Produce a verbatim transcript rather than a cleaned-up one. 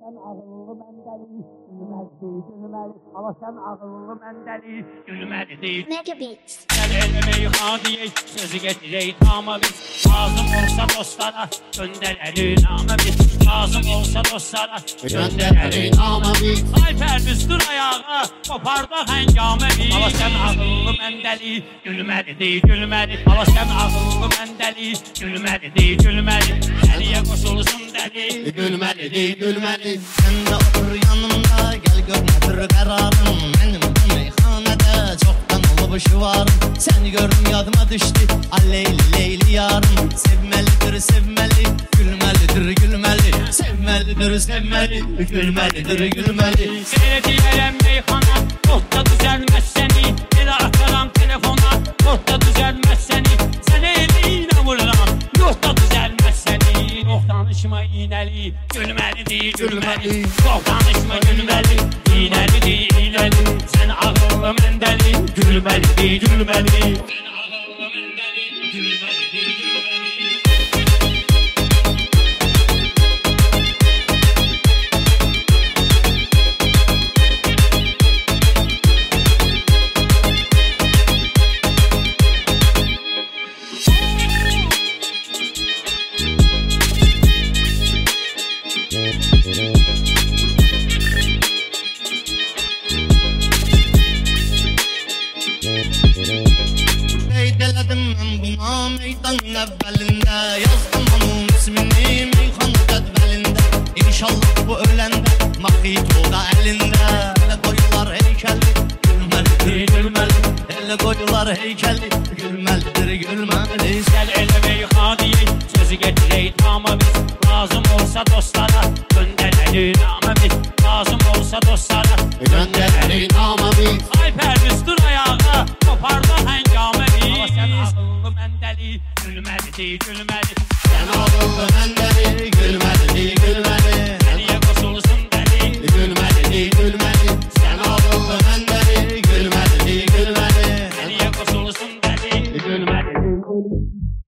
sen ağıllı mən dəli, gülməli deyil, gülməli. Ama sen ağıllı mən dəli, gülməli deyil. Mega Beats. Gəl eləmək hadiyək, sözü getirək tamam biz. Lazım olsa dostlara, göndərəli namı biz. Lazım olsa dostlara, göndərəli namı biz. Ay pərdiz dur ayağa, qoparda həngamə biz. Ama sen ağıllı mən dəli, gülməli deyil, gülməli. Ama sen ağıllı mən dəli, gülməli deyil, gülməli. Dəliyə qoşulsun dəli, gülməli deyil, gülməli. Sen de otur yanımda, gel gör nedir kararım. Benim bu meyhanede çoktan olmuşu varım. Seni gördüm yadıma düştü, alleyli leyli yarım. Sevmelidir sevmeli, gülmelidir gülmeli. Sevmelidir sevmeli, gülmelidir gülmeli. Seyredilirəm meyxana, qotda düzəlməz səni. Elə ataram telefona, qotda düzəlməz səni. Sənə eləyinə vururam, qotda düzəlməz səni. Yox danışma iynəli, gülməli deyil, gülməli. Yox danışma gülməli, iynəli deyil, iynəli. Sən ağıllı mən dəli, gülməli deyil, gülməli. Sən ağıllı mən dəli, gülməli deyil, gülməli. Beydeledim ben buna meydanın evvelinde. Yazdım onun ismini meyhan cedvelinde. İnşallah bu ölende makito da elinde. Ele koyular heykeli, gülmelidir gülmeli. Ele koyular heykeli, gülmelidir gülmeli. Gel eləmək hadiyək, sözü getirək tamam biz. Lazım olsa dostlara, göndərəli namı biz. Lazım olsa dostlara, göndərəli namı biz. ay pərdiz dur ayağa, qoparda həngamə biz. Ama sen ağıllı mən dəli, gülməli deyil, gülməli.